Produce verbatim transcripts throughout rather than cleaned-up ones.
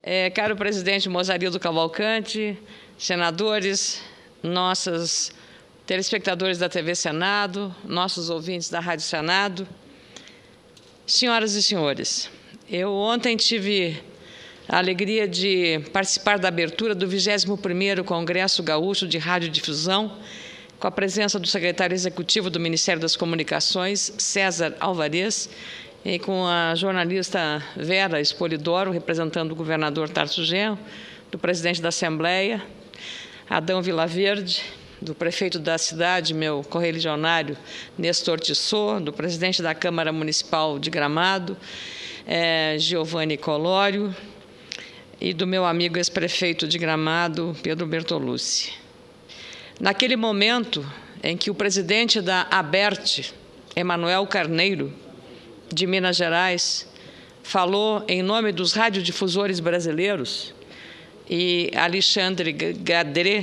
É, caro presidente Mozarildo Cavalcante, senadores, nossos telespectadores da T V Senado, nossos ouvintes da Rádio Senado, senhoras e senhores, eu ontem tive a alegria de participar da abertura do vigésimo primeiro Congresso Gaúcho de Radiodifusão, com a presença do secretário executivo do Ministério das Comunicações, César Alvarez, e com a jornalista Vera Espolidoro, representando o governador Tarso Genro, do presidente da Assembleia, Adão Vilaverde, do prefeito da cidade, meu correligionário Nestor Tissot, do presidente da Câmara Municipal de Gramado, eh, Giovanni Colório, e do meu amigo ex-prefeito de Gramado, Pedro Bertolucci. Naquele momento em que o presidente da ABERT, Emanuel Carneiro, de Minas Gerais, falou em nome dos radiodifusores brasileiros, e Alexandre Gadré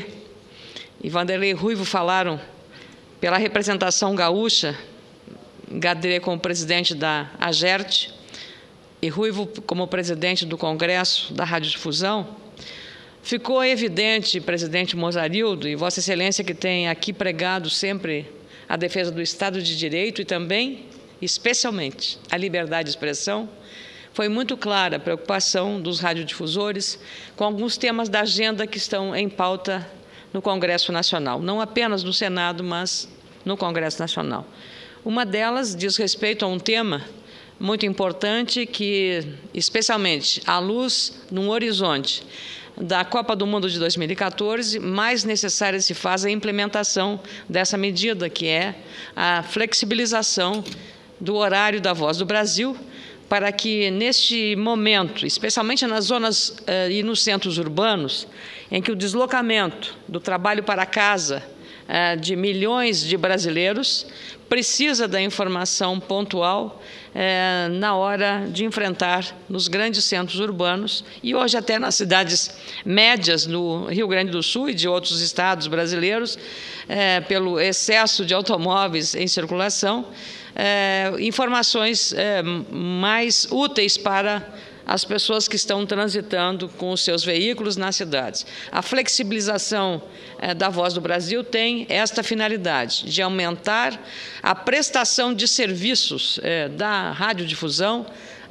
e Vanderlei Ruivo falaram pela representação gaúcha, Gadré como presidente da AGERT e Ruivo como presidente do Congresso da Radiodifusão, ficou evidente, presidente Mozarildo, e Vossa Excelência que tem aqui pregado sempre a defesa do Estado de Direito e também, especialmente, a liberdade de expressão, foi muito clara a preocupação dos radiodifusores com alguns temas da agenda que estão em pauta no Congresso Nacional, não apenas no Senado, mas no Congresso Nacional. Uma delas diz respeito a um tema muito importante que, especialmente à luz, num horizonte da Copa do Mundo de dois mil e quatorze, mais necessária se faz a implementação dessa medida, que é a flexibilização do horário da Voz do Brasil, para que, neste momento, especialmente nas zonas uh, e nos centros urbanos, em que o deslocamento do trabalho para casa uh, de milhões de brasileiros precisa da informação pontual uh, na hora de enfrentar nos grandes centros urbanos e hoje até nas cidades médias no Rio Grande do Sul e de outros estados brasileiros, uh, pelo excesso de automóveis em circulação, É, informações é, mais úteis para as pessoas que estão transitando com os seus veículos nas cidades. A flexibilização é, da Voz do Brasil tem esta finalidade, de aumentar a prestação de serviços é, da radiodifusão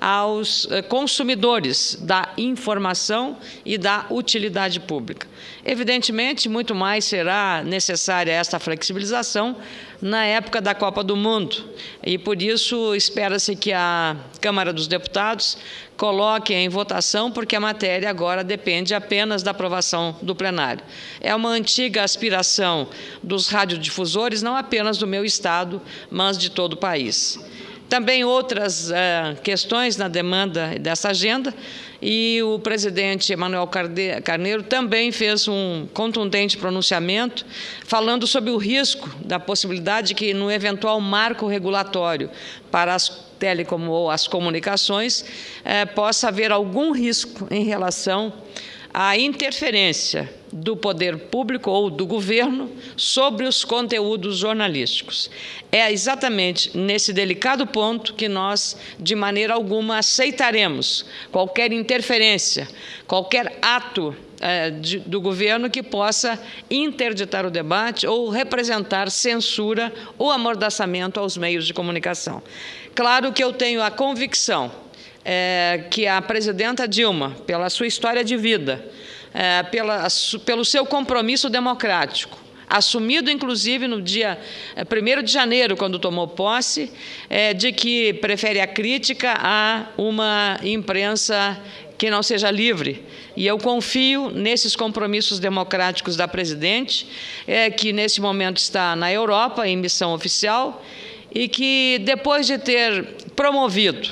aos consumidores da informação e da utilidade pública. Evidentemente, muito mais será necessária esta flexibilização na época da Copa do Mundo, e por isso espera-se que a Câmara dos Deputados coloque em votação, porque a matéria agora depende apenas da aprovação do plenário. É uma antiga aspiração dos radiodifusores, não apenas do meu estado, mas de todo o país. Também outras uh, questões na demanda dessa agenda, e o presidente Emanuel Carneiro também fez um contundente pronunciamento falando sobre o risco da possibilidade de que, no eventual marco regulatório para as telecom ou as comunicações, eh, possa haver algum risco em relação à interferência do poder público ou do governo sobre os conteúdos jornalísticos. É exatamente nesse delicado ponto que nós, de maneira alguma, aceitaremos qualquer interferência, qualquer ato eh, de, do governo que possa interditar o debate ou representar censura ou amordaçamento aos meios de comunicação. Claro que eu tenho a convicção eh, que a presidenta Dilma, pela sua história de vida, É, pela, pelo seu compromisso democrático, assumido inclusive no dia primeiro de janeiro, quando tomou posse, é, de que prefere a crítica a uma imprensa que não seja livre. E eu confio nesses compromissos democráticos da presidente, é, que nesse momento está na Europa, em missão oficial, e que, depois de ter promovido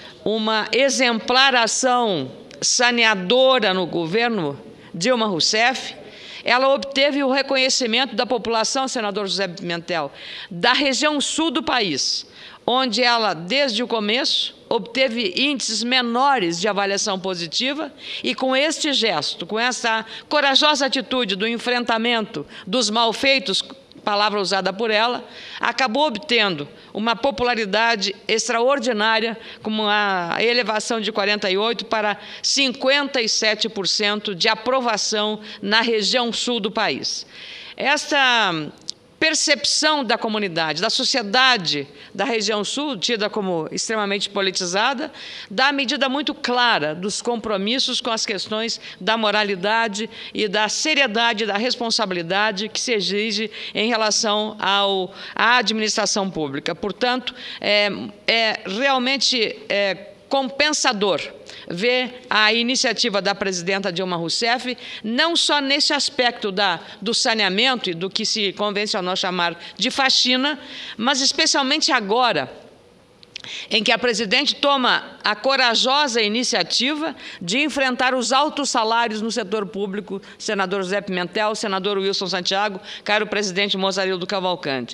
uma exemplar ação saneadora no governo Dilma Rousseff, ela obteve o reconhecimento da população, senador José Pimentel, da região sul do país, onde ela, desde o começo, obteve índices menores de avaliação positiva, e com este gesto, com essa corajosa atitude do enfrentamento dos malfeitos palavra usada por ela, acabou obtendo uma popularidade extraordinária, com uma elevação de quarenta e oito por cento para cinquenta e sete por cento de aprovação na região sul do país. Esta percepção da comunidade, da sociedade da região sul, tida como extremamente politizada, dá medida muito clara dos compromissos com as questões da moralidade e da seriedade, da responsabilidade que se exige em relação ao, à administração pública. Portanto, é, é realmente é, compensador ver a iniciativa da presidenta Dilma Rousseff, não só nesse aspecto da, do saneamento e do que se convencionou chamar de faxina, mas especialmente agora, em que a presidente toma a corajosa iniciativa de enfrentar os altos salários no setor público, senador José Pimentel, senador Wilson Santiago, caro presidente Mozarildo Cavalcante.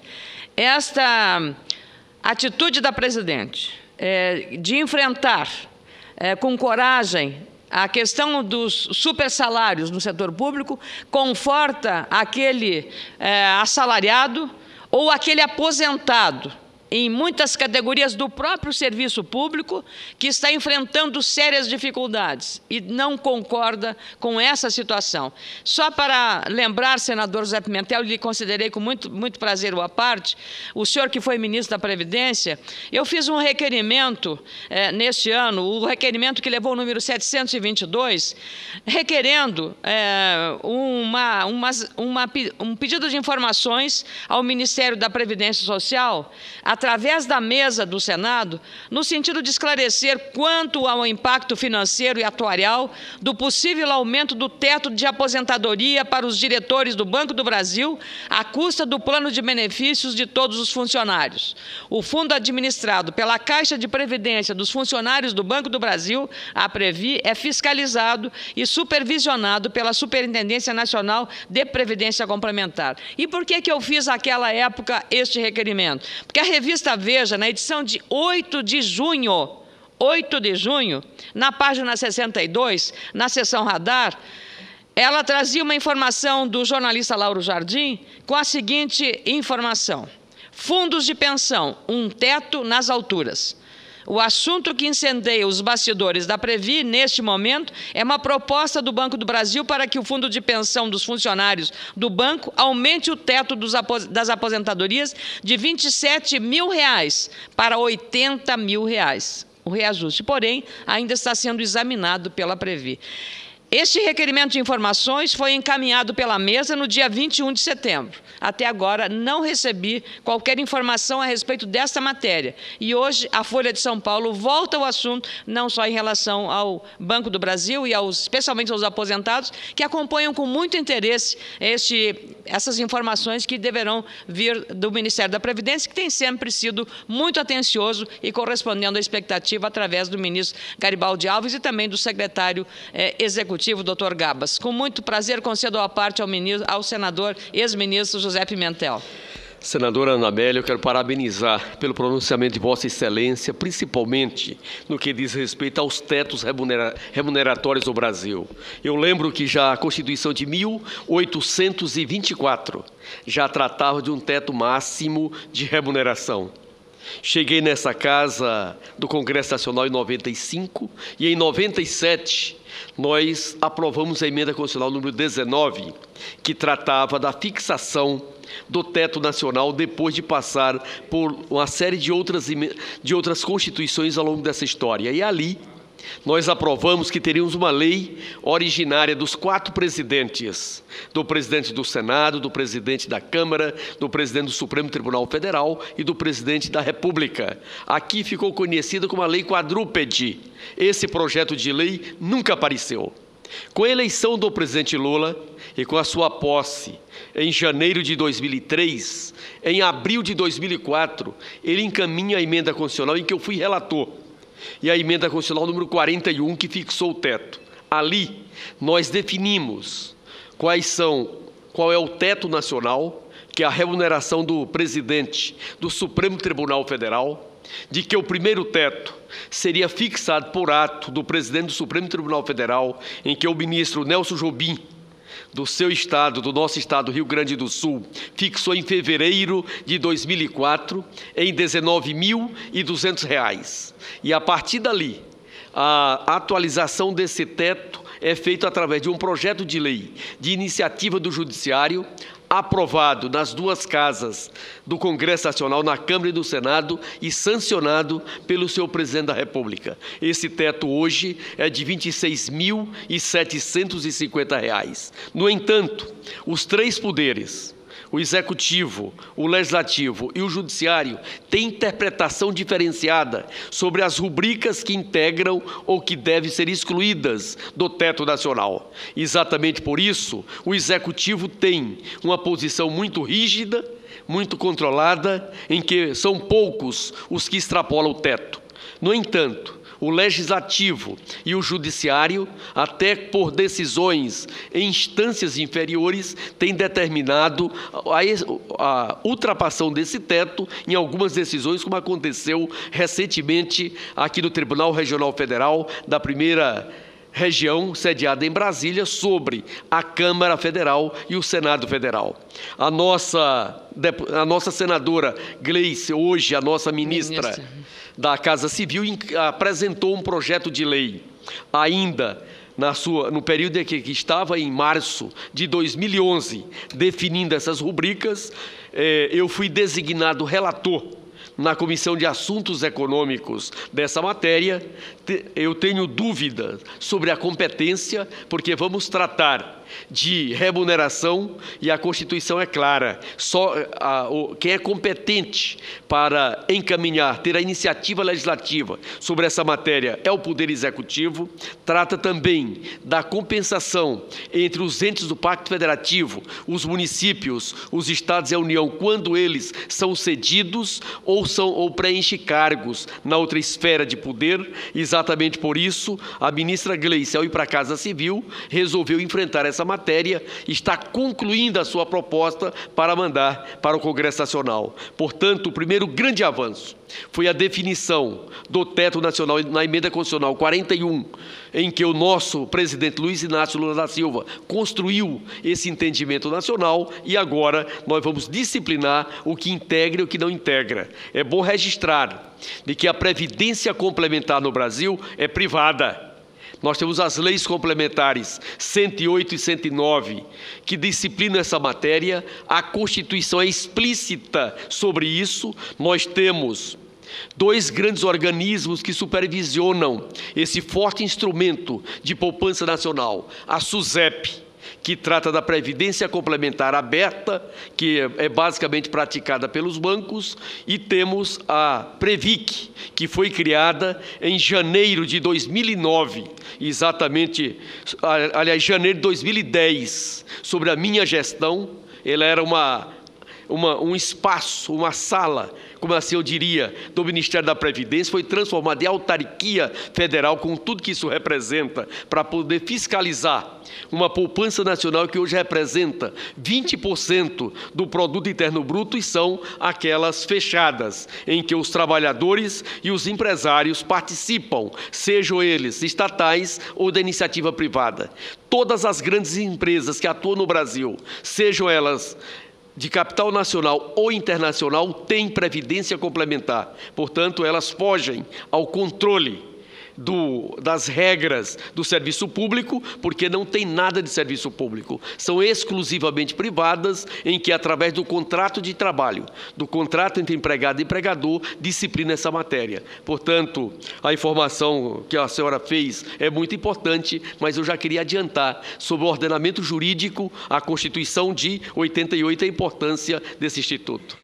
Esta atitude da presidente é, de enfrentar É, com coragem a questão dos supersalários no setor público, conforta aquele é, assalariado ou aquele aposentado em muitas categorias do próprio serviço público que está enfrentando sérias dificuldades e não concorda com essa situação. Só para lembrar, senador José Pimentel, lhe considerei com muito, muito prazer à parte, o senhor que foi ministro da Previdência, eu fiz um requerimento eh, neste ano, o requerimento que levou o número setecentos e vinte e dois, requerendo eh, uma, uma, uma, um pedido de informações ao Ministério da Previdência Social, através da mesa do Senado, no sentido de esclarecer quanto ao impacto financeiro e atuarial do possível aumento do teto de aposentadoria para os diretores do Banco do Brasil, à custa do plano de benefícios de todos os funcionários. O fundo administrado pela Caixa de Previdência dos funcionários do Banco do Brasil, a Previ, é fiscalizado e supervisionado pela Superintendência Nacional de Previdência Complementar. E por que que eu fiz naquela época este requerimento? Porque a revista Veja, na edição de oito de junho, oito de junho, na página sessenta e dois, na seção Radar, ela trazia uma informação do jornalista Lauro Jardim com a seguinte informação: fundos de pensão, um teto nas alturas. O assunto que incendeia os bastidores da Previ, neste momento, é uma proposta do Banco do Brasil para que o fundo de pensão dos funcionários do banco aumente o teto dos apos- das aposentadorias de vinte e sete mil reais para oitenta mil reais. O reajuste, porém, ainda está sendo examinado pela Previ. Este requerimento de informações foi encaminhado pela mesa no dia vinte e um de setembro. Até agora, não recebi qualquer informação a respeito desta matéria. E hoje, a Folha de São Paulo volta ao assunto, não só em relação ao Banco do Brasil e aos, especialmente aos aposentados, que acompanham com muito interesse este, essas informações que deverão vir do Ministério da Previdência, que tem sempre sido muito atencioso e correspondendo à expectativa através do ministro Garibaldi Alves e também do secretário eh, executivo, doutor Gabas. Com muito prazer, concedo a parte ao, ministro, ao senador ex-ministro José Pimentel. Senadora Anabelle, eu quero parabenizar pelo pronunciamento de Vossa Excelência, principalmente no que diz respeito aos tetos remunera remuneratórios do Brasil. Eu lembro que já a Constituição de mil oitocentos e vinte e quatro já tratava de um teto máximo de remuneração. Cheguei nessa casa do Congresso Nacional em noventa e cinco e em noventa e sete nós aprovamos a emenda constitucional número dezenove, que tratava da fixação do teto nacional depois de passar por uma série de outras, de outras constituições ao longo dessa história. E ali nós aprovamos que teríamos uma lei originária dos quatro presidentes, do presidente do Senado, do presidente da Câmara, do presidente do Supremo Tribunal Federal e do presidente da República. Aqui ficou conhecida como a lei quadrúpede. Esse projeto de lei nunca apareceu. Com a eleição do presidente Lula e com a sua posse em janeiro de dois mil e três, em abril de dois mil e quatro, ele encaminha a emenda constitucional em que eu fui relator. E a emenda constitucional número quarenta e um, que fixou o teto. Ali, nós definimos quais são, qual é o teto nacional, que é a remuneração do presidente do Supremo Tribunal Federal, de que o primeiro teto seria fixado por ato do presidente do Supremo Tribunal Federal, em que o ministro Nelson Jobim do seu estado, do nosso estado, Rio Grande do Sul, fixou em fevereiro de dois mil e quatro em dezenove mil e duzentos reais. E a partir dali, a atualização desse teto é feita através de um projeto de lei de iniciativa do Judiciário, aprovado nas duas casas do Congresso Nacional, na Câmara e no Senado, e sancionado pelo seu Presidente da República. Esse teto hoje é de vinte e seis mil setecentos e cinquenta reais. No entanto, os três poderes, o Executivo, o Legislativo e o Judiciário, têm interpretação diferenciada sobre as rubricas que integram ou que devem ser excluídas do teto nacional. Exatamente por isso, o Executivo tem uma posição muito rígida, muito controlada, em que são poucos os que extrapolam o teto. No entanto, o Legislativo e o Judiciário, até por decisões em instâncias inferiores, têm determinado a, a ultrapassão desse teto em algumas decisões, como aconteceu recentemente aqui no Tribunal Regional Federal da primeira região, sediada em Brasília, sobre a Câmara Federal e o Senado Federal. A nossa, a nossa senadora Gleice, hoje a nossa ministra, ministra. da Casa Civil, apresentou um projeto de lei, ainda na sua, no período em que, que estava, em março de dois mil e onze, definindo essas rubricas. eh, eu fui designado relator na Comissão de Assuntos Econômicos dessa matéria. Eu tenho dúvida sobre a competência, porque vamos tratar de remuneração e a Constituição é clara. Só a, o, quem é competente para encaminhar, ter a iniciativa legislativa sobre essa matéria é o Poder Executivo. Trata também da compensação entre os entes do Pacto Federativo, os municípios, os estados e a União, quando eles são cedidos ou, são, ou preenchem cargos na outra esfera de poder. Exatamente por isso, a ministra Gleice, ao ir para a Casa Civil, resolveu enfrentar essa matéria e está concluindo a sua proposta para mandar para o Congresso Nacional. Portanto, o primeiro grande avanço foi a definição do teto nacional na Emenda Constitucional quarenta e um, em que o nosso presidente Luiz Inácio Lula da Silva construiu esse entendimento nacional, e agora nós vamos disciplinar o que integra e o que não integra. É bom registrar de que a previdência complementar no Brasil é privada. Nós temos as leis complementares cento e oito e cento e nove, que disciplinam essa matéria. A Constituição é explícita sobre isso. Nós temos dois grandes organismos que supervisionam esse forte instrumento de poupança nacional. A SUSEP, que trata da previdência complementar aberta, que é basicamente praticada pelos bancos, e temos a Previc, que foi criada em janeiro de dois mil e nove, exatamente, aliás, janeiro de dois mil e dez, sobre a minha gestão. Ela era uma, uma, um espaço, uma sala, como assim eu diria, do Ministério da Previdência, foi transformada em autarquia federal, com tudo que isso representa, para poder fiscalizar uma poupança nacional que hoje representa vinte por cento do produto interno bruto, e são aquelas fechadas, em que os trabalhadores e os empresários participam, sejam eles estatais ou da iniciativa privada. Todas as grandes empresas que atuam no Brasil, sejam elas de capital nacional ou internacional, têm previdência complementar. Portanto, elas fogem ao controle Do, das regras do serviço público, porque não tem nada de serviço público. São exclusivamente privadas, em que, através do contrato de trabalho, do contrato entre empregado e empregador, disciplina essa matéria. Portanto, a informação que a senhora fez é muito importante, mas eu já queria adiantar sobre o ordenamento jurídico, a Constituição de oitenta e oito, a importância desse instituto.